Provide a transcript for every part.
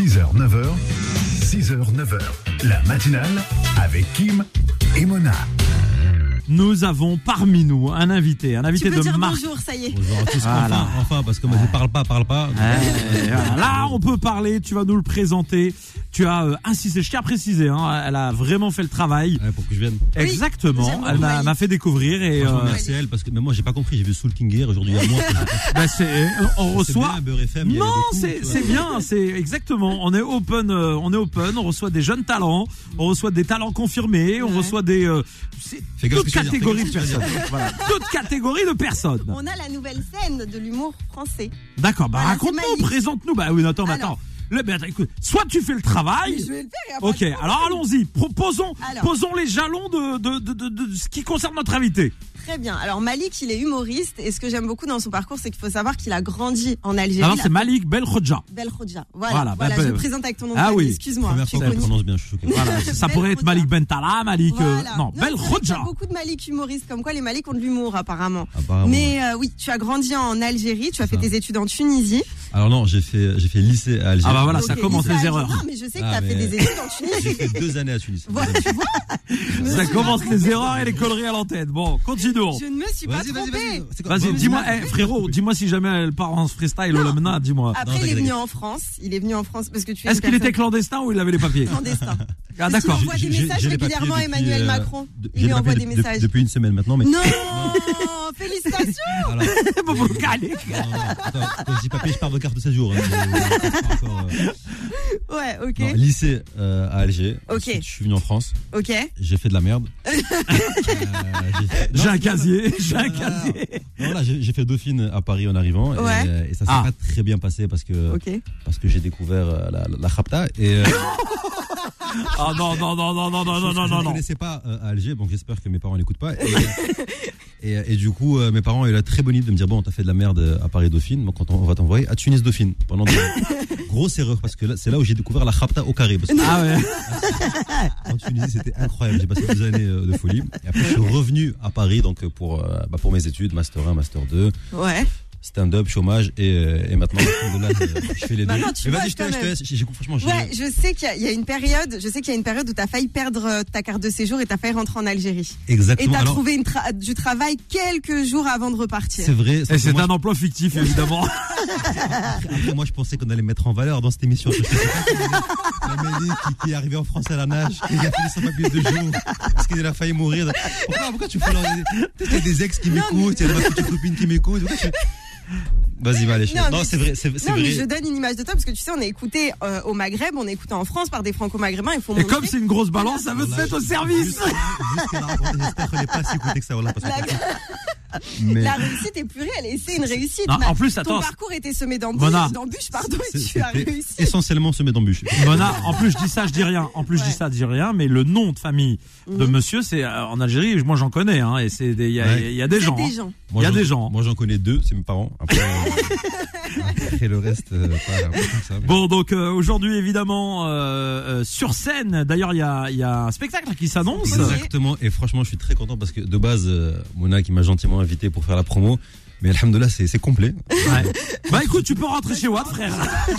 6h, 9h, 6h, 9h, la matinale avec Kim et Mona. Nous avons parmi nous un invité Tu peux de dire marque. bonjour, ça y est. Bonjour à tous, Voilà. enfin, parce que moi je parle pas. Voilà. Là, on peut parler, tu vas nous le présenter. Tu as insisté, je tiens à préciser, hein, elle a vraiment fait le travail. Ouais, pour que je vienne. Exactement, j'aime elle beaucoup m'a Malik. fait découvrir et Franchement, merci à elle, parce que même moi j'ai pas compris, j'ai vu Soul King hier, aujourd'hui à moi. on reçoit. C'est bien, Beurre FM, il y Non, avait des coups, c'est bien, c'est exactement. On est open, on reçoit des jeunes talents, on reçoit des talents confirmés, on reçoit des Fais gaffe toute ce que tu vas dire, catégorie de fais gaffe ce que tu vas personnes. Voilà, toute catégorie de personnes. On a la nouvelle scène de l'humour français. D'accord, Voilà, raconte-nous, c'est Malik. présente-nous. Bah oui, attends. Attends, écoute, soit tu fais le travail. Je vais le faire. Et après, Ok, alors allons-y. Posons Alors. les jalons de ce qui concerne notre invité. Très bien. Alors Malik, il est humoriste et ce que j'aime beaucoup dans son parcours, c'est qu'il faut savoir qu'il a grandi en Algérie. Alors c'est Malik Belkhodja. Belkhodja. Voilà, Voilà. bah, je me présente avec ton nom de ah famille. oui. Excuse-moi. Première j'ai fois qu'on le connu. prononce bien, je suis choqué. Voilà, ça pourrait être Malik Bentala, Malik. Voilà. Non, c'est vrai qu'il y Belkhodja. a beaucoup de Malik humoristes, comme quoi les Malik ont de l'humour apparemment. Apparemment. Mais oui, tu as grandi en Algérie, tu as fait Ça. tes études en Tunisie. Alors non, j'ai fait lycée à Alger. Ah bah voilà, Ok, ça commence lycée les à erreurs. Alger. Non, mais je sais que tu Ah, as fait mais- des études en Tunisie. J'ai fait 2 années à Tunis. Voilà, tu vois. Je me Ça suis commence pas les trompée. erreurs et les conneries à l'antenne. Bon, continuons. Je ne me suis pas trompée. C'est quoi Vas-y, Bon, dis-moi, vas-y. frérot, dis-moi si jamais elle part en freestyle ou là dis-moi. Après, Non, il est t'inquiète. venu en France. Il est venu en France parce que tu es Est-ce une qu'il était personne clandestin ou il avait les papiers? clandestin. Ah Parce qu'il d'accord. envoie des messages les papiers régulièrement à depuis, Emmanuel Macron. j'ai Il lui les envoie papiers des messages. depuis une semaine maintenant, mais. Non, félicitations. Alors, Bobo Khalek. attends, quand je dis papier, je parle de carte de séjour. Hein, pas encore, Ouais, non, ok, lycée à Alger. Ok. Ensuite, je suis venu en France. ok. J'ai fait de la merde. J'ai un casier, j'ai un casier. Non, voilà, j'ai fait Dauphine à Paris en arrivant. Ouais. Et ça s'est Ah. pas très bien passé parce que j'ai découvert la Khabta. Et Ah non. je ne connaissais pas à Alger, donc j'espère que mes parents n'écoutent pas. Et du coup, mes parents ont eu la très bonne idée de me dire bon, t'as fait de la merde à Paris Dauphine, donc on va t'envoyer à Tunis Dauphine. Pendant grosse erreur, parce que c'est là où j'ai découvert la Khabta au carré. Parce que Ah ouais. en Tunisie, c'était incroyable. J'ai passé 2 années de folie. Et après, je suis revenu à Paris donc pour mes études, Master 1, Master 2. Ouais. Stand-up, chômage et maintenant je fais les deux. Maintenant, tu Mais vois, vas-y, je te quand même. laisse. J'écoute franchement. Ouais, je sais qu'il y a une période, où t'as failli perdre ta carte de séjour et t'as failli rentrer en Algérie. Et Exactement. t'as Alors, trouvé du travail quelques jours avant de repartir. c'est vrai. Et c'est moi, un emploi fictif évidemment. Après, moi, je pensais qu'on allait me mettre en valeur dans cette émission. Je sais pas la Mélie qui est arrivée en France à la nage, qui a fait sans papier 2 jours, parce qu'il a failli mourir. Pourquoi tu fais peut-être qu'il y a des ex qui m'écoutent, il y a ma petite copine qui m'écoute. Vas-y, va aller. Non, c'est vrai, c'est Non, vrai. mais je donne une image de toi parce que tu sais, on est écouté au Maghreb, on est écouté en France par des franco-maghrébins. Il faut Et montrer. comme c'est une grosse balance, ça veut se mettre au service. Juste qu'elle a raconté, j'espère qu'elle n'est pas si écoutée que ça. Voilà, parce que mais La réussite est plus réelle et c'est une réussite. Non, en plus, attends. Ton parcours était semé d'embûches, Mona. et tu as c'était réussi. essentiellement semé d'embûches. Mona, en plus je dis ça, je dis rien. En plus je dis ça, je dis rien. Mais le nom de famille de monsieur, c'est en Algérie. Moi j'en connais, hein. Et c'est il y a des gens. hein. Il y a des gens. Moi, j'en connais 2, c'est mes parents. Après, après le reste, pas comme ça. Mais... Bon, donc aujourd'hui évidemment sur scène. D'ailleurs, il y a un spectacle qui s'annonce. Exactement. Et franchement, je suis très content parce que de base, Mona qui m'a gentiment invité pour faire la promo. Mais alhamdoulilah, c'est complet. Ouais. Bah écoute, tu peux rentrer chez Watt, frère.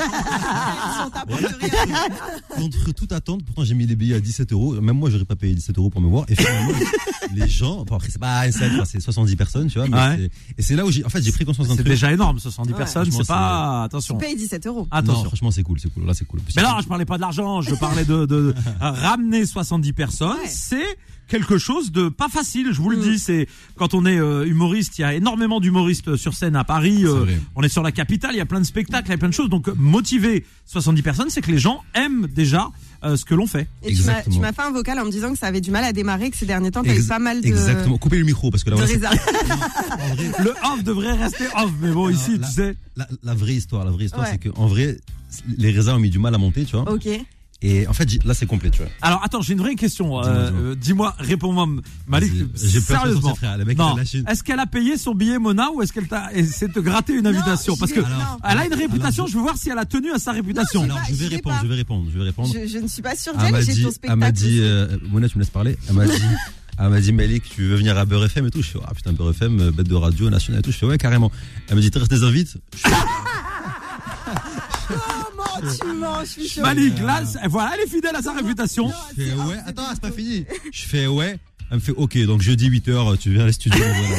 On t'apporte rien. Contre toute attente, pourtant j'ai mis les billets à 17€. Même moi, j'aurais pas payé 17€ pour me voir. Et finalement, les gens, bon, après c'est pas un scène, c'est 70 personnes, tu vois. Mais Ouais. et c'est là où j'ai pris conscience d'un C'est truc. déjà énorme, 70 Ouais. personnes. Franchement, C'est pas attention. Tu payes 17 €. Non, Attention. franchement, c'est cool. Là, c'est cool. Mais là, je parlais pas de l'argent, je parlais de ramener 70 personnes. Ouais. C'est quelque chose de pas facile, je vous le dis. C'est quand on est humoriste, il y a énormément d'humoristes sur scène à Paris. vrai. On est sur la capitale, il y a plein de spectacles, il y a plein de choses. Donc motiver 70 personnes, c'est que les gens aiment déjà ce que l'on fait. Et Exactement. tu m'as fait un vocal en me disant que ça avait du mal à démarrer, que ces derniers temps, t'as eu pas mal de. Exactement. Coupez le micro parce que là, de voilà, réserves. en vrai, Le off devrait rester off, mais bon, ici, là- tu sais. la vraie histoire, Ouais. c'est que en vrai, les raisins ont mis du mal à monter, tu vois. Ok. Et en fait, là, c'est complet, tu vois. Alors attends, j'ai une vraie question. Dis-moi. Dis-moi, réponds-moi, Malik. Vas-y. J'ai peur de Sérieusement. penser, frère. Le mec, Non. il a lâché. Est-ce qu'elle a payé son billet Mona ou est-ce qu'elle t'a essayé de te gratter une invitation? j'y Parce que vais- Alors, non. elle a une réputation. alors, Je veux voir si elle a tenu à sa réputation. Non, Alors, j'y vais pas. je vais répondre. Je ne suis pas sûre Elle d'elle, m'a j'ai dit, ton elle m'a spectacle. dit, aussi. Mona, tu me laisses parler. Elle m'a dit, Malik, tu veux venir à Beurre FM et tout. Je fais, ah putain, Beurre FM, bête de radio nationale et tout. Je fais, ouais, carrément. Elle me dit, tu restes des invites. Comment tu mens, je suis choquée. Malik, là, voilà, elle est fidèle à sa réputation. Je fais ouais, attends, c'est pas fini. Je fais ouais. Elle me fait ok, donc jeudi 8h, tu viens à les studios.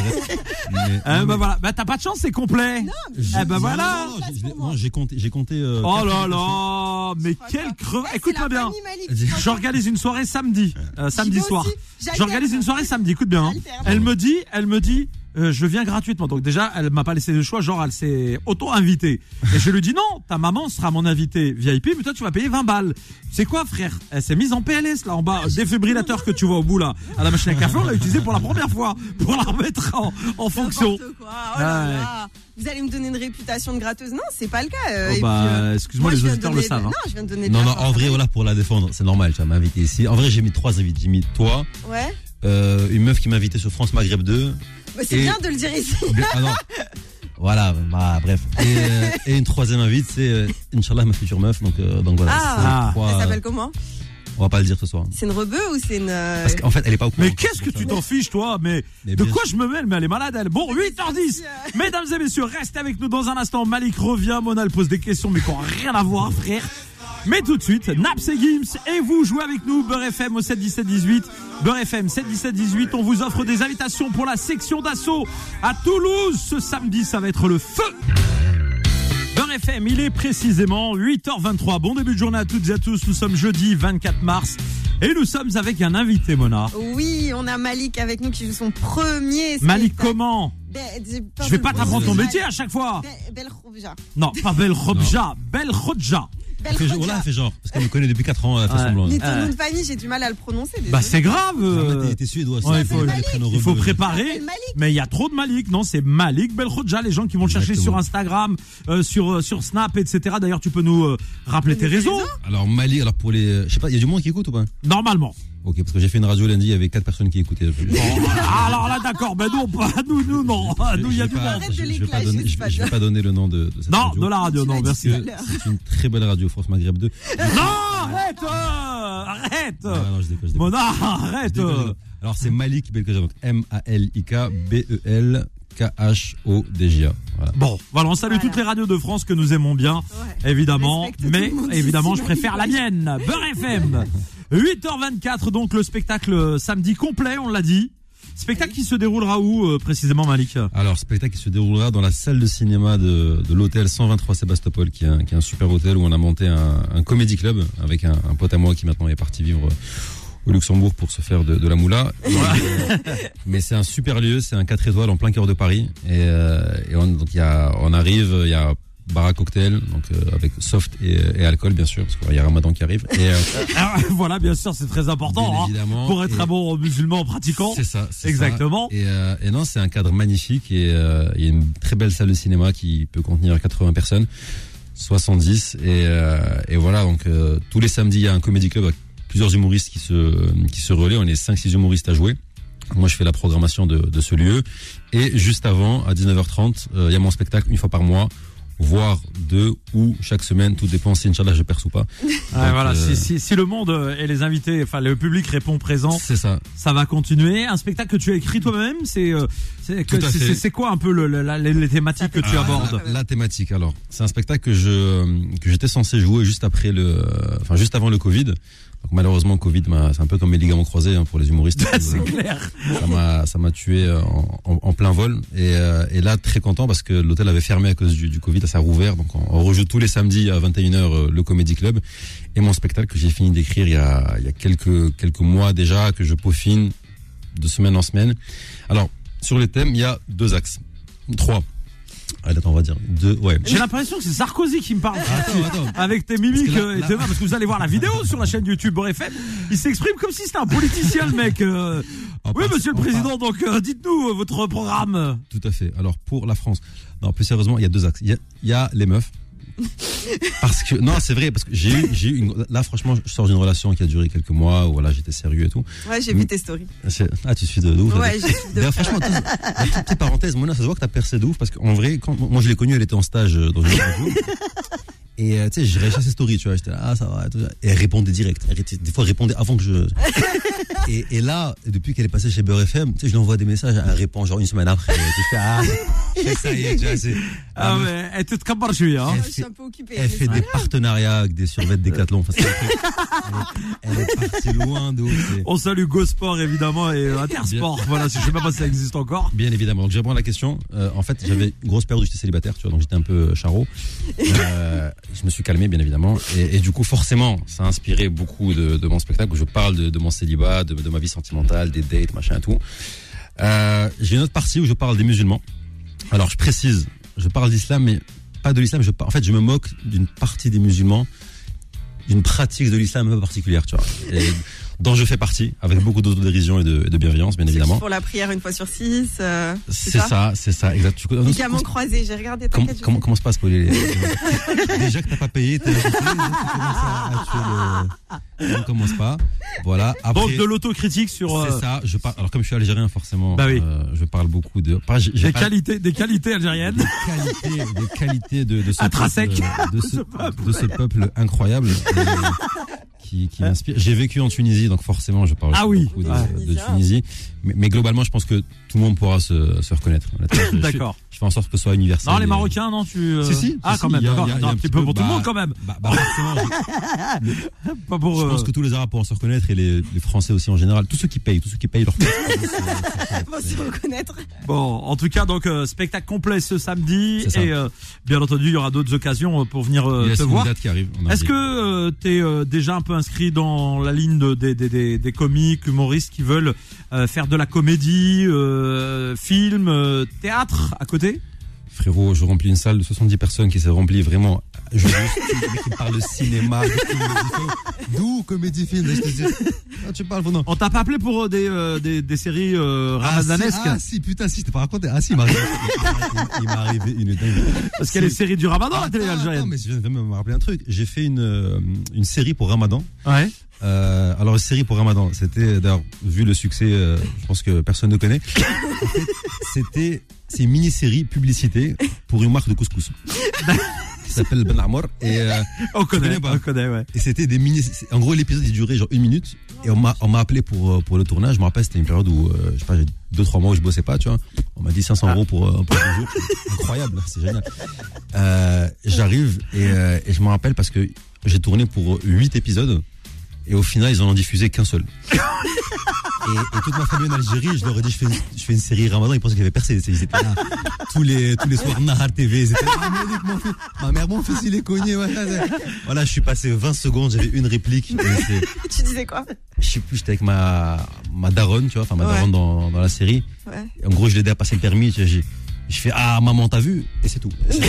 Voilà. Bah t'as pas de chance, c'est complet. Non, voilà. Non, j'ai compté. Oh là là, mais quel creux. Écoute-moi bien. J'organise une soirée samedi soir. J'organise une soirée samedi. Écoute bien. Elle me dit. Je viens gratuitement. Donc déjà, elle m'a pas laissé le choix, genre elle s'est auto-invitée. Et je lui dis non, ta maman sera mon invitée VIP, mais toi tu vas payer 20 balles. C'est quoi frère? Elle s'est mise en PLS là en bas, défibrillateur que tu vois au bout là, à la machine à café, on l'a utilisé pour la première fois, pour la remettre en fonction. Quoi. Oh là là. Vous allez me donner une réputation de gratteuse? Non, c'est pas le cas. Excuse-moi, les auditeurs le savent. Non, je viens de donner. Non, en vrai, voilà, pour la défendre, c'est normal, tu vas m'inviter ici. En vrai, j'ai mis 3 invités. J'ai mis toi. Ouais. Une meuf qui m'a invité sur France Maghreb 2. Mais c'est bien de le dire ici. Ah non. Voilà, bref. Et une troisième invite, c'est Inch'Allah ma future meuf. Donc voilà. Elle s'appelle comment? On va pas le dire ce soir. C'est une rebeu ou c'est une... Parce qu'en fait, elle est pas au courant. Mais qu'est-ce que tu t'en fiches, toi? Mais de quoi je me mêle? Mais elle est malade, elle. Bon, 8h10. Mesdames et messieurs, restez avec nous dans un instant. Malik revient. Mona, elle pose des questions, mais qui n'ont rien à voir, frère. Mais tout de suite, Naps et Gims, et vous jouez avec nous, Beurre FM au 7-17-18. Beurre FM 7-17-18, on vous offre des invitations pour la section d'assaut à Toulouse. Ce samedi, ça va être le feu. Beurre FM, il est précisément 8h23. Bon début de journée à toutes et à tous. Nous sommes jeudi 24 mars. Et nous sommes avec un invité, Mona. Oui, on a Malik avec nous qui joue son premier spectacle. Malik comment? Je vais pas t'apprendre ton métier à chaque fois. Belkhobja. Non, pas Belkhobja, Belkhobja. Elle fait genre, parce qu'elle me connaît depuis 4 ans, elle fait semblant. Mais ton nom de famille, j'ai du mal à le prononcer. Bah c'est grave. T'es suédois. Il faut préparer. Mais il y a trop de Malik. Non, c'est Malik Belkhobja. Les gens qui vont le chercher sur Instagram, sur Snap, etc. D'ailleurs, tu peux nous rappeler tes réseaux. Alors Malik, pour les, je sais pas, il y a du monde qui écoute ou pas? Normalement. Ok, parce que j'ai fait une radio lundi, il y avait 4 personnes qui écoutaient. Bon, alors là, d'accord, ben non, nous, non. Nous, il y a du monde. Je vais pas donner le nom de cette radio. Non, de la radio, non, merci. C'est une très belle radio, France Maghreb 2. Non, arrête. Non, je déconne. Mona, arrête. Alors, c'est Malik Belkhobja, donc Malik Belkhobja. Voilà. Bon, voilà, on salue toutes les radios de France que nous aimons bien, évidemment. Mais évidemment, je préfère la mienne, Beurre FM. 8h24, donc le spectacle samedi complet, on l'a dit. Spectacle qui se déroulera où précisément, Malik? Alors, spectacle qui se déroulera dans la salle de cinéma de l'hôtel 123 Sébastopol, qui est un super hôtel où on a monté un comédie club avec un pote à moi qui maintenant est parti vivre au Luxembourg pour se faire de la moula. Mais c'est un super lieu, c'est un 4 étoiles en plein cœur de Paris. Et on arrive, il y a bar à cocktail, donc avec soft et alcool bien sûr, parce qu'il y a Ramadan qui arrive. Et voilà, bien sûr, c'est très important pour être un bon musulman pratiquant. C'est ça, exactement. Ça. Et non, c'est un cadre magnifique et il y a une très belle salle de cinéma qui peut contenir 80 personnes, 70 et voilà, donc tous les samedis il y a un comédie club avec plusieurs humoristes qui se relaient. On est 5-6 humoristes à jouer. Moi, je fais la programmation de ce lieu. Et juste avant, à 19h30, il y a mon spectacle une fois par mois, voire 2 ou chaque semaine, tout dépend si Inch'Allah je perce ou pas. Donc, voilà, si le monde et les invités, enfin le public répond présent, c'est ça. Ça va continuer. Un spectacle que tu as écrit toi-même, c'est quoi un peu les thématiques que tu abordes? La thématique, alors, c'est un spectacle que j'étais censé jouer juste avant le Covid. Donc malheureusement, Covid, c'est un peu comme mes ligaments croisés pour les humoristes. C'est clair. Ça m'a tué en plein vol. Et là, très content parce que l'hôtel avait fermé à cause du Covid, ça a rouvert. Donc on rejoue tous les samedis à 21h le Comedy Club. Et mon spectacle que j'ai fini d'écrire il y a quelques mois déjà, que je peaufine de semaine en semaine. Alors, sur les thèmes, il y a 2 axes. 3. Allez, attends, on va dire 2, ouais. J'ai l'impression que c'est Sarkozy qui me parle. Attends. Avec tes mimiques et tes mains, parce que vous allez voir la vidéo sur la chaîne YouTube Beurre FM. Il s'exprime comme si c'était un politicien, le mec. Oui, monsieur le président, donc dites-nous votre programme. Tout à fait. Alors, pour la France, non, plus sérieusement, il y a 2 axes. Il y a les meufs. Parce que non, c'est vrai, parce que j'ai eu là franchement, je sors d'une relation qui a duré quelques mois où voilà, j'étais sérieux et tout. Ouais, j'ai vu tes stories. Tu suis de ouf. Ouais, je suis de ouf. Franchement, petite parenthèse, Mona, ça se voit que t'as percé de ouf parce qu'en vrai, quand moi je l'ai connue, elle était en stage dans une radio. Et tu sais, je réagissais à ses stories, tu vois, j'étais là, ah ça va, tout ça. Et elle répondait direct. Des fois, elle répondait avant que je. Et là, depuis qu'elle est passée chez Beurre FM, tu sais, je lui envoie des messages, elle répond genre une semaine après. Et je fais, ça y est, tu vois, c'est. Ah mais elle te cabarre, je suis, hein. Je suis un peu occupée. Elle fait des partenariats avec des survêtements Décathlon. Enfin, elle est partie loin de ouf. On salue GoSport évidemment et Intersport. Voilà, je sais même pas si ça existe encore. Bien évidemment. Donc je réponds à la question. En fait, j'avais une grosse période où j'étais célibataire, tu vois, donc j'étais un peu charo. Je me suis calmé, bien évidemment, et du coup, forcément, ça a inspiré beaucoup de mon spectacle où je parle de mon célibat, de ma vie sentimentale, des dates, machin, tout. J'ai une autre partie où je parle des musulmans. Alors, je précise, je parle d'islam, mais pas de l'islam. En fait, je me moque d'une partie des musulmans, d'une pratique de l'islam un peu particulière, tu vois, et dont je fais partie, avec beaucoup d'autodérision et de bienveillance, bien évidemment. Pour la prière une fois sur 6. C'est ça, exact. Ligaments croisés, j'ai regardé. Comment se passe pour les... Déjà que t'as pas payé, tu commences à tuer le... On commence pas. Voilà. Après, donc de l'autocritique sur. C'est ça. Je parle. Alors comme je suis algérien, forcément, bah oui. Je parle beaucoup de. Des qualités algériennes. Des qualités de ce intrinsèques de ce peuple incroyable. Qui m'inspire. J'ai vécu en Tunisie, donc forcément je parle beaucoup de Tunisie. Mais globalement, je pense que tout le monde pourra se reconnaître. D'accord. Je fais en sorte que ce soit universel. Non, les Marocains, non, tu. Si. Ah, quand même. D'accord. Un petit peu pour tout le monde, quand même. Forcément. Pas pour. Je pense que tous les Arabes pourront se reconnaître et les Français aussi en général. Tous ceux qui payent leur place. Vont se reconnaître. Bon, en tout cas, donc spectacle complet ce samedi et bien entendu, il y aura d'autres occasions pour venir te voir. Date qui arrive. Est-ce que t'es déjà un peu inscrit dans la ligne des comiques, humoristes qui veulent faire de la comédie, film, théâtre à côté? Frérot, je remplis une salle de 70 personnes qui s'est remplie vraiment. Je qui parle de cinéma, d'où comédie film. Tu parles non. On t'a pas appelé pour des séries ramadanesques? Putain, si je t'ai pas raconté. Il m'est arrivé une dingue. Parce qu'il y a les séries du Ramadan à la télé algérienne. Non, mais je viens de me rappeler un truc. J'ai fait une série pour Ramadan. Ouais. Alors, série pour Ramadan, c'était, d'ailleurs, vu le succès, je pense que personne ne connaît. En fait, c'est une mini-série publicité pour une marque de couscous. Qui s'appelle Ben Amour. Et, on connaît, ouais. Et c'était des en gros, l'épisode, il durait genre 1 minute. Et on m'a appelé pour le tournage. Je me rappelle, c'était une période où, je sais pas, j'ai 2-3 mois où je bossais pas, tu vois. On m'a dit 500 euros pour 2 jours. Incroyable, c'est génial. J'arrive et je me rappelle parce que j'ai tourné pour 8 épisodes. Et au final, ils en ont diffusé qu'un seul. Et toute ma famille en Algérie, je leur ai dit, je fais une série Ramadan, ils pensaient qu'il y avait percé. Ils étaient là, tous les soirs, Nahar TV, ils étaient là, ma mère, mon fils, il est cogné, voilà, je suis passé 20 secondes, j'avais une réplique. Tu disais quoi? Je sais plus, j'étais avec ma daronne, tu vois, enfin, ma daronne dans la série. Ouais. En gros, je l'ai aidé à passer le permis, je fais, ah, maman, t'as vu? Et c'est tout. J'avais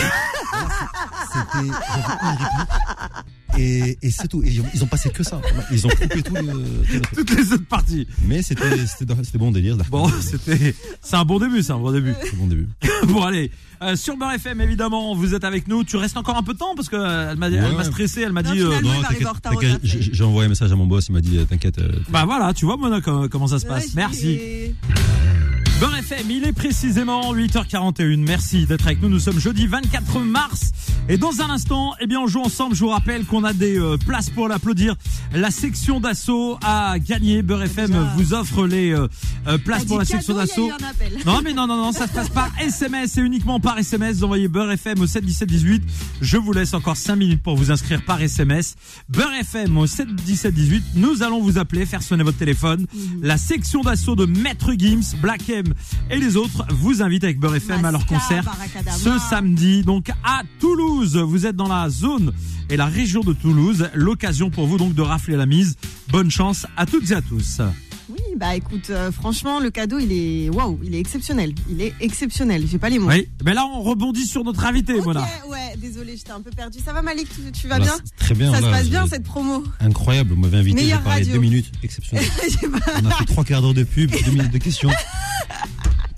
une réplique. Et c'est tout. Et ils ont passé que ça. Ils ont coupé toutes les autres parties. Mais c'était bon délire. Bon, c'est un bon début, C'est un bon début. Bon, allez. Sur Beurre FM, évidemment, vous êtes avec nous. Tu restes encore un peu de temps parce que elle m'a stressé. Elle m'a dit. Non, t'inquiète. J'ai envoyé un message à mon boss. Il m'a dit, t'inquiète. Bah voilà, tu vois, Mona, comment ça se passe. Merci. Beurre FM, il est précisément 8h41. Merci d'être avec nous. Nous sommes jeudi 24 mars. Et dans un instant, on joue ensemble. Je vous rappelle qu'on a des places pour l'applaudir. La section d'assaut a gagné. Beurre FM vous offre les places pour la section d'assaut. Non, ça se passe par SMS et uniquement par SMS. Vous envoyez Beurre FM au 7 17 18. Je vous laisse encore 5 minutes pour vous inscrire par SMS. Beurre FM au 7 17 18. Nous allons vous appeler, faire sonner votre téléphone. La section d'assaut de Maître Gims, Black M et les autres vous invitent avec Beurre FM à leur concert ce samedi. Donc à Toulouse, vous êtes dans la zone et la région de Toulouse. L'occasion pour vous donc de rafler la mise. Bonne chance à toutes et à tous. Oui, bah écoute, franchement, le cadeau, il est exceptionnel. J'ai pas les mots. Oui, mais là, on rebondit sur notre invité, Mona. Ouais, désolé, j'étais un peu perdu. Ça va, Malik? Tu vas bien? Très bien. Ça se passe bien, cette promo? Incroyable. Vous m'avez invité, j'ai parlé 2 minutes. Exceptionnel. On a fait 3 quarts d'heure de pub, 2 minutes de questions.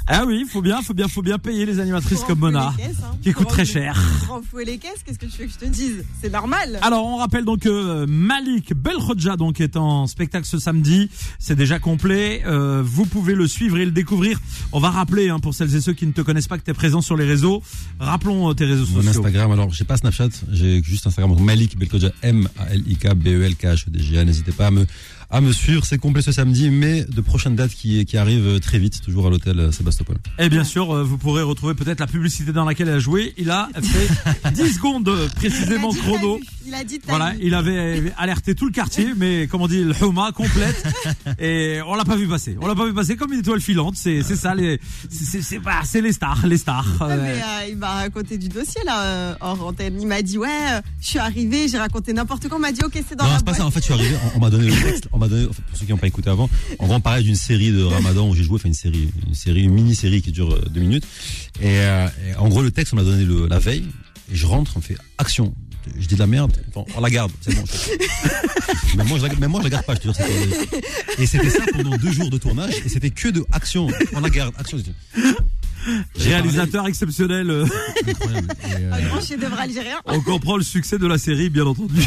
Ah oui, faut bien payer les animatrices comme Mona, qui coûtent très cher. Pour enfouer les caisses, qu'est-ce que tu veux que je te dise? C'est normal. Alors, on rappelle donc que Malik Belkhodja donc est en spectacle ce samedi. C'est déjà complet. Vous pouvez le suivre et le découvrir. On va rappeler, pour celles et ceux qui ne te connaissent pas, que tu es présent sur les réseaux. Rappelons tes réseaux sociaux. Mon Instagram, alors j'ai pas Snapchat, j'ai juste Instagram. Donc Malik Belkhodja, MALIK BELKHDJA. N'hésitez pas à me suivre, c'est complet ce samedi, mais de prochaines dates qui arrivent très vite, toujours à l'hôtel Sébastopol. Et bien sûr, vous pourrez retrouver peut-être la publicité dans laquelle elle a joué. Il a fait 10 secondes précisément chrono. Il a dit voilà, il avait alerté tout le quartier, mais comme on dit, le Houma complète. Et on l'a pas vu passer. On l'a pas vu passer comme une étoile filante. C'est ça, c'est les stars. Mais il m'a raconté du dossier là hors antenne. Il m'a dit je suis arrivé, j'ai raconté n'importe quoi. On m'a dit ok, c'est dans la boîte. Non, c'est pas ça. En fait, je suis arrivé. On m'a donné le texte. On m'a donné, pour ceux qui n'ont pas écouté avant, en gros, on parlait d'une série de Ramadan où j'ai joué, une mini-série qui dure 2 minutes. Et en gros, le texte, on m'a donné la veille. Et je rentre, on me fait action. Je dis de la merde, on la garde, c'est bon. Même moi, je la garde pas, je te jure. Et c'était ça pendant 2 jours de tournage, et c'était que de action. On la garde, action. Réalisateur exceptionnel. Incroyable. Un grand chef-d'œuvre algérien. On comprend le succès de la série, bien entendu.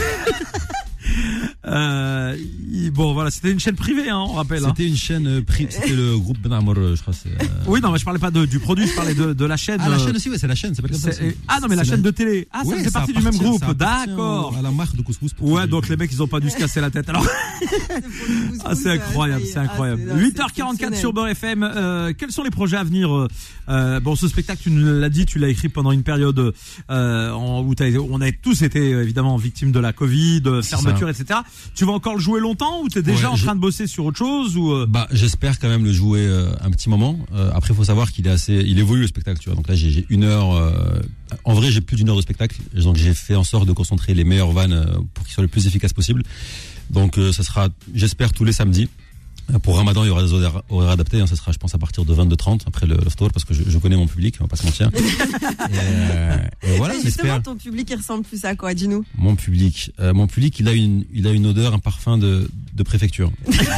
Bon voilà, c'était une chaîne privée, on rappelle. C'était une chaîne privée, c'était le groupe Ben Amor, je crois. Oui, non, mais je parlais pas du produit, je parlais de la chaîne. Ah, la chaîne aussi, ouais, c'est la chaîne, ça s'appelle comme ça. Ah non, mais la chaîne de télé. Ah, ça fait partie du même groupe, d'accord. À la marque de couscous. Ouais, donc les mecs, ils ont pas dû se casser la tête. Alors, c'est incroyable, c'est incroyable. 8h44 sur Beurre FM. Quels sont les projets à venir? Bon, ce spectacle, tu nous l'as dit, tu l'as écrit pendant une période où on a tous été évidemment victimes de la Covid, fermeture, etc. Tu vas encore le jouer longtemps ou t'es déjà en train de bosser sur autre chose ou j'espère quand même le jouer un petit moment. Après, faut savoir qu'il évolue le spectacle, tu vois. Donc là, j'ai 1 heure. En vrai, j'ai plus d'1 heure de spectacle. Donc j'ai fait en sorte de concentrer les meilleures vannes pour qu'ils soient le plus efficaces possible. Donc ça sera, j'espère, tous les samedis. Pour Ramadan, il y aura des horaires adaptés. Ça sera, je pense, à partir de 22h30 après le tour, parce que je connais mon public, on va pas se mentir. Et voilà, justement, ton public, il ressemble plus à quoi? Dis-nous. Mon public, il a une odeur, un parfum de préfecture.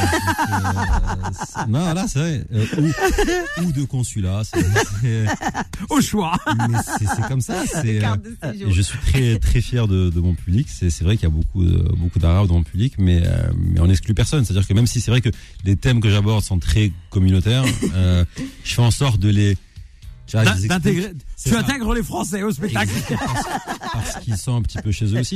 Non, là, c'est vrai. Ou de consulat. Au choix. Mais c'est comme ça. Je suis très, très fier de mon public. C'est vrai qu'il y a beaucoup d'Arabes dans mon public, mais on n'exclut personne. C'est-à-dire que même si c'est vrai que les thèmes que j'aborde sont très communautaires, je fais en sorte de les d'intégrer. Tu intègres les Français au spectacle. Parce qu'ils sont un petit peu chez eux aussi.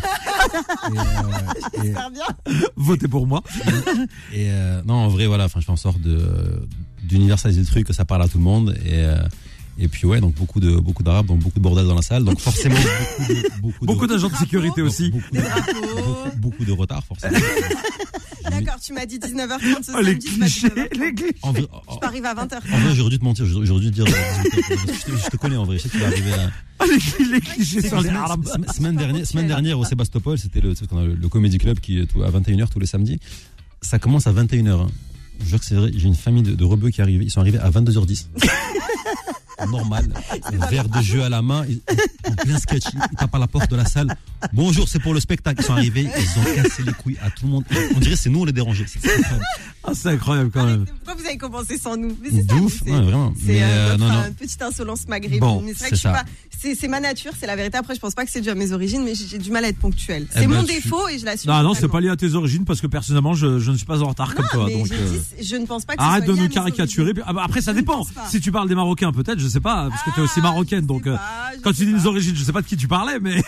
J'espère bien. Votez pour moi. Non, en vrai, voilà, je fais en sorte d'universaliser le truc, que ça parle à tout le monde. Et puis ouais, donc beaucoup d'Arabes, donc beaucoup de bordel dans la salle, donc forcément beaucoup d'agents de sécurité aussi. Beaucoup de retard, forcément. D'accord, tu m'as dit 19h30 ce samedi. Les clichés. Je peux arriver à 20h. En vrai, j'aurais dû te mentir, j'aurais dû te dire. Je te connais en vrai, je sais que tu vas arriver à. Les clichés sur les Arabes. Semaine dernière au Sébastopol, c'était le Comedy Club qui est à 21h tous les samedis. Ça commence à 21h. Je jure que c'est vrai, j'ai une famille de rebeux qui arrivent, ils sont arrivés à 22h10. Normal, un verre de jeu à la main, en plein sketch, ils tapent à la porte de la salle. Bonjour, c'est pour le spectacle. Ils sont arrivés, ils ont cassé les couilles à tout le monde. On dirait que c'est nous on les dérangeait. C'est incroyable quand même. Pourquoi vous avez commencé sans nous? Mais c'est ouf, ouais, vraiment. C'est une petite insolence maghrébine. Bon, mais c'est vrai que je suis pas. C'est ma nature, c'est la vérité. Après, je pense pas que c'est dû à mes origines, mais j'ai du mal à être ponctuelle. C'est mon défaut et je l'assume. Non, c'est pas lié à tes origines parce que personnellement, je ne suis pas en retard comme toi. Donc, je ne pense pas que arrête de nous caricaturer. Après, ça dépend. Si tu parles des Marocains, peut-être, je sais pas, parce que t'es aussi marocaine. Donc, quand tu dis les origines, je sais pas de qui tu parlais, mais.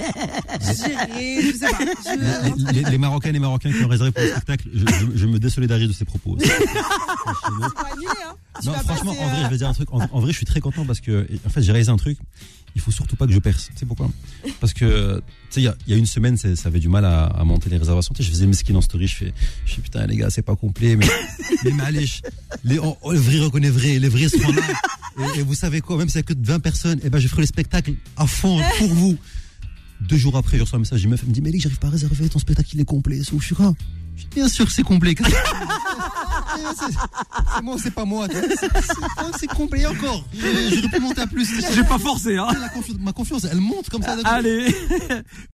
Je sais pas. Les Marocains et les Marocains qui ont réservé pour le spectacle, je me désolidarise de ces propos. Non, franchement, en vrai, je vais dire un truc. En vrai, je suis très content parce que, en fait, j'ai réalisé un truc. Il faut surtout pas que je perce. Tu sais pourquoi? Parce que, tu sais, il y a une semaine, ça avait du mal à monter les réservations. Tu sais, je faisais le mesquin en story. Je fais putain, les gars, c'est pas complet, mais allez, le vrai reconnaît vrai, les vrais seront là. Et vous savez quoi? Même si il y a que 20 personnes, je ferai le spectacle à fond pour vous. 2 jours après, je reçois un message d'une meuf, elle me dit, mais Malik, j'arrive pas à réserver, ton spectacle, il est complet. Je suis quoi? Bien sûr que c'est complet. C'est moi, c'est pas moi. C'est complet encore. J'aurais pu monter à plus. J'ai pas forcé, hein. Ma confiance, elle monte comme ça. Allez.